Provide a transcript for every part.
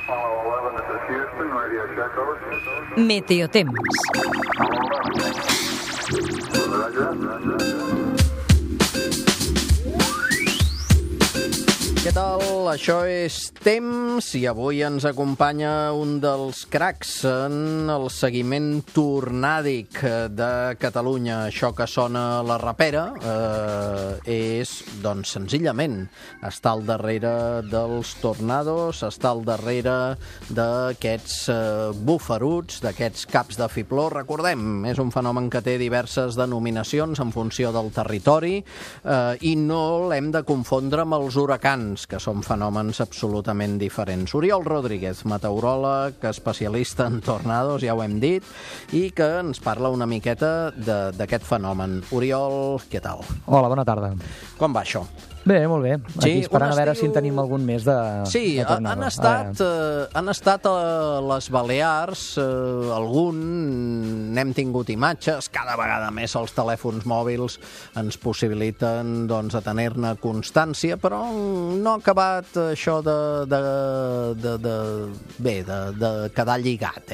Meteotemps. Què tal? Això és Temps i avui ens acompanya un dels cracs en el seguiment tornàdic de Catalunya. Això que sona la rapera és, doncs, senzillament estar al darrere dels tornados, estar al darrere d'aquests buferuts, d'aquests caps de fibló. Recordem, és un fenomen que té diverses denominacions en funció del territori i no l'hem de confondre amb els huracans, que són fenòmens absolutament diferents. Oriol Rodríguez, meteoròleg, especialista en tornados, ja ho hem dit, i que ens parla una miqueta d'aquest fenomen. Oriol, què tal? Hola, bona tarda. Com va això? Bé, molt bé. Aquí esperant a veure si en tenim algun més de tornado. Sí, han estat a les Balears, algun, n'hem tingut imatges, cada vegada més els telèfons mòbils ens possibiliten a tenir-ne constància, però no ha acabat això de quedar lligat,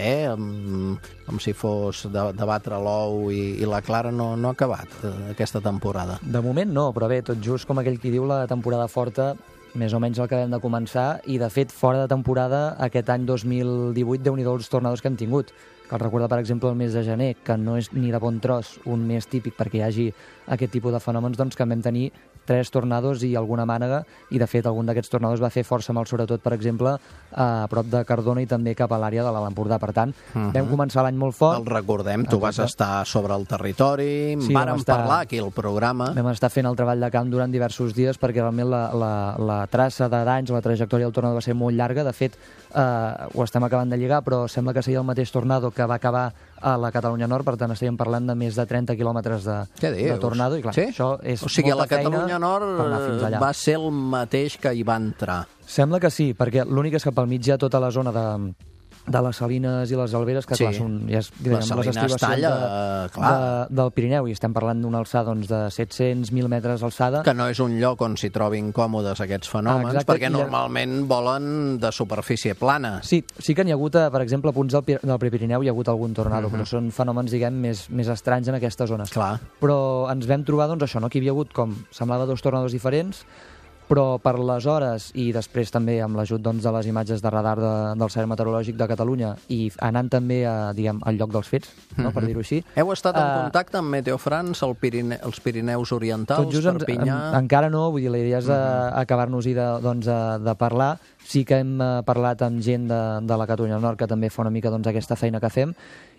com si fos de batre l'ou i la clara. No ha acabat aquesta temporada. De moment no, però bé, tot just com aquell qui diu, la temporada forta més o menys el que hem de començar, i de fet fora de temporada aquest any 2018 déu-n'hi-do els tornados que hem tingut. Cal recordar, per exemple, el mes de gener, que no és ni de bon tros un mes típic perquè hi hagi aquest tipus de fenòmens, doncs que en vam tenir 3 tornados i alguna mànega, i de fet algun d'aquests tornados va fer força mal, sobretot, per exemple, a prop de Cardona i també cap a l'àrea de l'Alt Empordà. Per tant, vam començar l'any molt fort. El recordem, tu vas estar sobre el territori, sí, vàrem parlar aquí al programa. Vam estar fent el treball de camp durant diversos dies perquè realment la traça de danys, la trajectòria del tornado va ser molt llarga. De fet, ho estem acabant de lligar, però sembla que seria el mateix tornado que va acabar a la Catalunya Nord, per tant estaríem parlant de més de 30 quilòmetres de tornado, i clar, sí? Això és o sigui, molta feina. A la Catalunya Nord va ser el mateix que hi va entrar. Sembla que sí, perquè l'únic és que pel mig hi ha tota la zona de les Salines i les Alberes, que clar, són les estribacions del Pirineu, i estem parlant d'una alçada de 700-1.000 metres d'alçada. Que no és un lloc on s'hi trobin còmodes aquests fenòmens, perquè normalment volen de superfície plana. Sí que n'hi ha hagut, per exemple, a punts del Prepirineu hi ha hagut algun tornado, però són fenòmens, diguem, més estranys en aquestes zones. Clar. Però ens vam trobar, això, que hi havia hagut, com semblava, 2 tornados diferents, però per les hores, i després també amb l'ajut de les imatges de radar del Servei Meteorològic de Catalunya, i anant també al lloc dels fets, per dir-ho així. Heu estat en contacte amb Meteofrance, els Pirineus Orientals, Perpinyà? Encara no, vull dir, la idea és acabar-nos-hi de parlar. Sí que hem parlat amb gent de la Catalunya Nord, que també fa una mica aquesta feina que fem,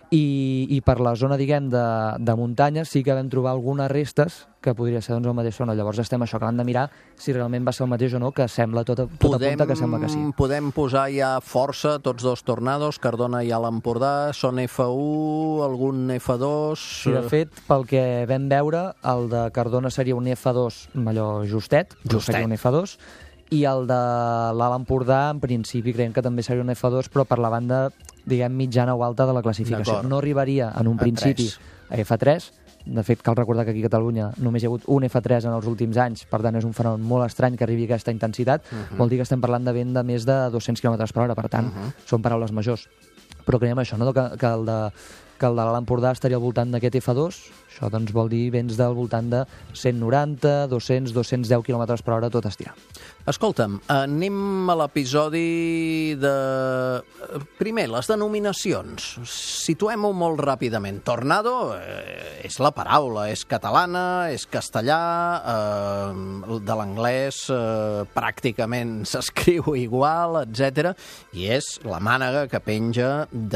i per la zona, diguem, de muntanya sí que vam trobar algunes restes que podria ser el mateix zona. Llavors estem acabant de mirar si realment va ser el mateix o no, que sembla, tot apunta que sembla que sí. Podem posar ja força tots 2 tornados, Cardona i Alt Empordà, són F1, algun F2... Sí, de fet, pel que vam veure, el de Cardona seria un F2, allò justet. Seria un F2, i el de l'Alt Empordà, en principi, creiem que també seria un F2, però per la banda, diguem, mitjana o alta de la classificació. No arribaria en un principi a F3. De fet, cal recordar que aquí a Catalunya només hi ha hagut un F3 en els últims anys, per tant és un fenomen molt estrany que arribi a aquesta intensitat. Vol dir que estem parlant de vent de més de 200 km per hora, per tant, són paraules majors. Però creiem això, que el de l'Alt Empordà estaria al voltant d'aquest F2, això vol dir vents del voltant de 190, 200, 210 km per hora tot estirar. Escolta'm, anem a l'episodi de... Primer, les denominacions. Situem-ho molt ràpidament. Tornado és la paraula, és catalana, és castellà, de l'anglès pràcticament s'escriu igual, etc. I és la mànega que penja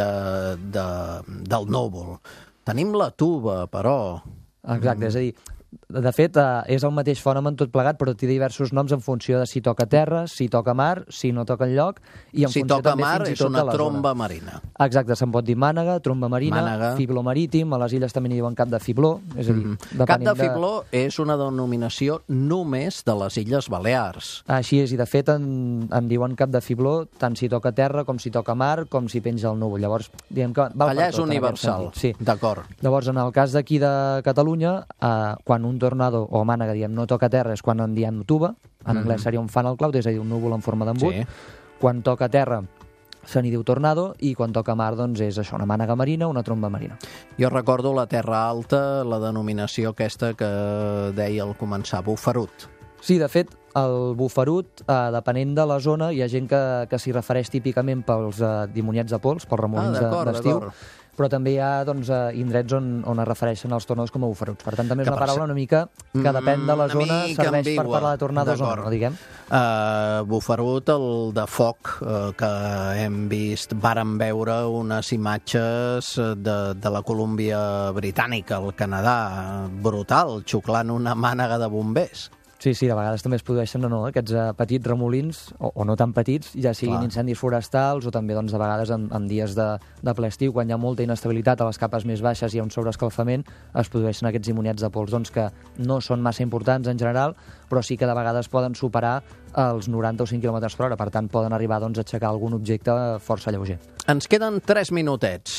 del núvol. Tenim la tuba, però... Exacte, és a dir, de fet, és el mateix fenomen tot plegat, però té diversos noms en funció de si toca terra, si toca mar, si no toca enlloc, i en si funció toca també mar fins i tot és una de la tromba zona. marina. Exacte, se'n pot dir mànega, tromba marina, fibló marítim, a les illes també n'hi diuen cap de fibló, és a dir... Cap de fibló és una denominació només de les Illes Balears. Així és, i de fet en diuen cap de fibló tant si toca terra, com si toca mar, com si penja el núvol. Llavors, diguem que val allà per tot. És universal, sí. D'acord. Llavors, en el cas d'aquí de Catalunya, quan un tornado o mànega, diem, no toca terra, és quan en diem tuba, en anglès seria un funnel cloud, és a dir, un núvol en forma d'embut. Sí. Quan toca terra se n'hi diu tornado, i quan toca mar doncs és això, una mànega marina, una tromba marina. Jo recordo la Terra Alta, la denominació aquesta que deia al començar, bufarut. Sí, de fet, el bufarut, depenent de la zona, hi ha gent que s'hi refereix típicament pels dimoniets de pols, pels remolins d'estiu, però també hi ha indrets on es refereixen als tornados com a bufaruts. Per tant, també és una paraula una mica que depèn de la zona, serveix per parlar de tornados o no, diguem. Bufarut, el de foc, que vàrem veure unes imatges de la Colúmbia Britànica, el Canadà, brutal, xuclant una mànega de bombers. Sí, de vegades també es produeixen aquests petits remolins, o no tan petits, ja siguin incendis forestals o també de vegades en dies de ple estiu, quan hi ha molta inestabilitat a les capes més baixes i hi ha un sobreescalfament, es produeixen aquests dimoniets de pols que no són massa importants en general, però sí que de vegades poden superar els 90 o 100 km per hora, per tant poden arribar a aixecar algun objecte força lleuger. Ens queden 3 minutets.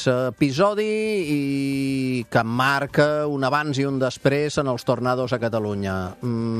Episodi que marca un abans i un després en els tornados a Catalunya.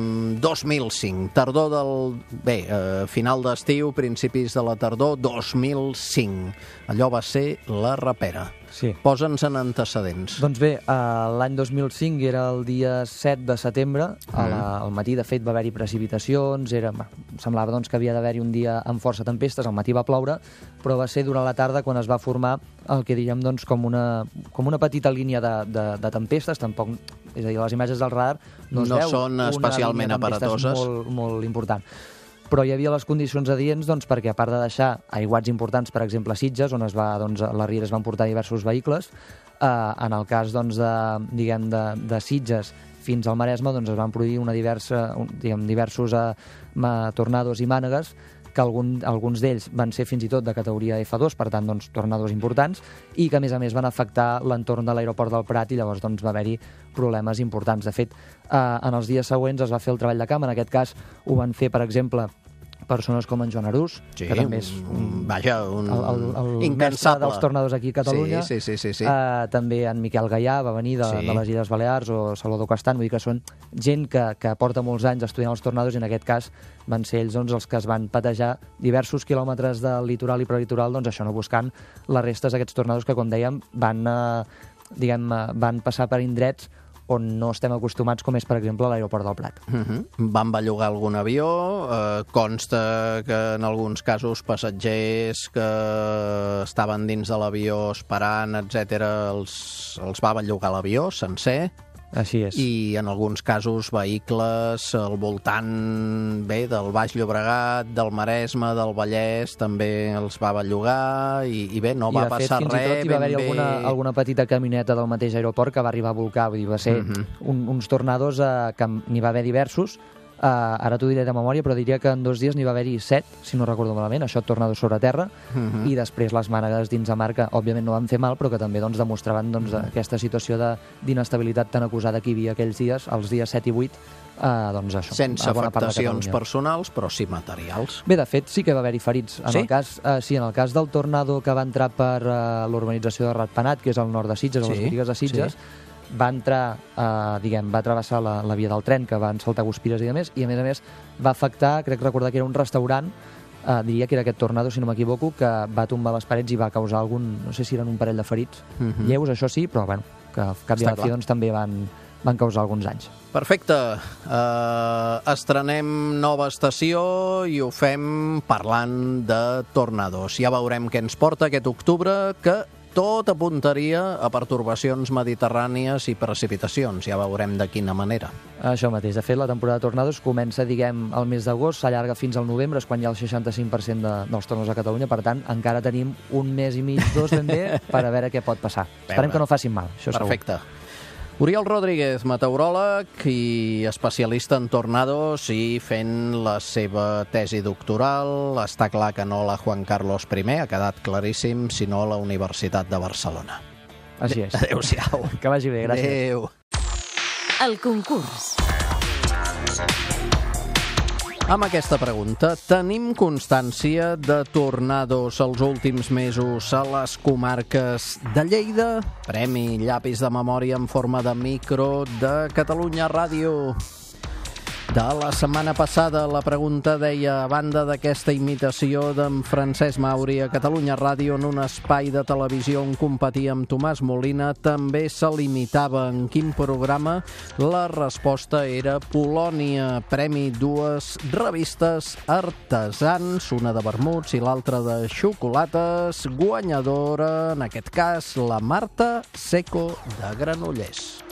2005, tardor final d'estiu, principis de la tardor, 2005. Allò va ser la rapera. Sí. Posa'ns en antecedents. Doncs bé, l'any 2005 era el dia 7 de setembre, al matí de fet va haver-hi precipitacions, semblava que havia d'haver-hi un dia amb força tempestes, al matí va ploure, però va ser durant la tarda quan es va formar el que diríem com una petita línia de tempestes, tampoc, és a dir, les imatges del radar no es veu són especialment aparatoses, molt, molt important. Però hi havia les condicions adients perquè, a part de deixar aiguats importants, per exemple, a Sitges, on a la Riera es van portar diversos vehicles, en el cas de Sitges fins al Maresme es van produir diversos tornados i mànegues, que alguns d'ells van ser fins i tot de categoria F2, per tant, tornados importants, i que, a més, van afectar l'entorn de l'aeroport del Prat, i llavors va haver-hi problemes importants. De fet, en els dies següents es va fer el treball de camp, en aquest cas ho van fer, per exemple, persones com en Joan Arús, que també és el mestre dels tornados aquí a Catalunya. Sí. També en Miquel Gaià va venir de les Illes Balears, o Salvador Castan, vull dir que són gent que porta molts anys estudiant els tornados, i en aquest cas van ser ells els que es van patejar diversos quilòmetres del litoral i prelitoral, buscant les restes d'aquests tornados que, com dèiem, van passar per indrets on no estem acostumats, com és, per exemple, l'aeroport del Prat. Van bellugar algun avió, consta que en alguns casos passatgers que estaven dins de l'avió esperant, etc., els va bellugar l'avió sencer. Així és. I en alguns casos vehicles al voltant del Baix Llobregat, del Maresme, del Vallès, també els va bellugar i no va passar res. I de fet, fins i tot hi va haver alguna petita camioneta del mateix aeroport que va arribar a volcar, vull dir, va ser uns tornados que n'hi va haver diversos. Ara t'ho diré de memòria, però diria que en 2 dies n'hi va haver-hi 7, si no recordo malament, això tornados sobre terra, i després les mànegues dins de mar, que òbviament no van fer mal, però que també demostraven aquesta situació d'inestabilitat tan acusada que hi havia aquells dies, els dies 7 i 8, això. Sense afectacions personals, però sí materials. Bé, de fet, sí que va haver-hi ferits. En el cas del tornado que va entrar per l'urbanització de Ratpenat, que és al nord de Sitges, a les botigues de Sitges, va entrar, va travessar la via del tren, que van saltar guspires i a més va afectar, crec recordar que era un restaurant, diria que era aquest tornado, si no m'equivoco, que va tombar les parets i va causar no sé si eren un parell de ferits lleus, això sí, però bueno, que al cap i a la fi també van causar alguns anys. Perfecte. Estrenem nova estació i ho fem parlant de tornados. Ja veurem què ens porta aquest octubre, que tot apuntaria a pertorbacions mediterrànies i precipitacions. Ja veurem de quina manera. Això mateix. De fet, la temporada de tornados comença, al mes d'agost, s'allarga fins al novembre, és quan hi ha el 65% dels tornados a Catalunya. Per tant, encara tenim un mes i mig, 2 ben bé, per a veure què pot passar. Esperem que no facin mal, això segur. Perfecte. Oriol Rodríguez, meteoròleg i especialista en tornados i fent la seva tesi doctoral. Està clar que no la Juan Carlos I, ha quedat claríssim, sinó la Universitat de Barcelona. Així és. Adéu-siau. Que vagi bé, gràcies. Adéu. El concurs. Amb aquesta pregunta, tenim constància de tornados els últims mesos a les comarques de Lleida? Premi Llapis de Memòria en forma de micro de Catalunya Ràdio. De la setmana passada, la pregunta deia: a banda d'aquesta imitació d'en Francesc Mauri a Catalunya Ràdio en un espai de televisió on competia amb Tomàs Molina, també se l'imitava en quin programa? La resposta era Polònia, premi dues revistes artesans, una de vermuts i l'altra de xocolates, guanyadora, en aquest cas, la Marta Seco de Granollers.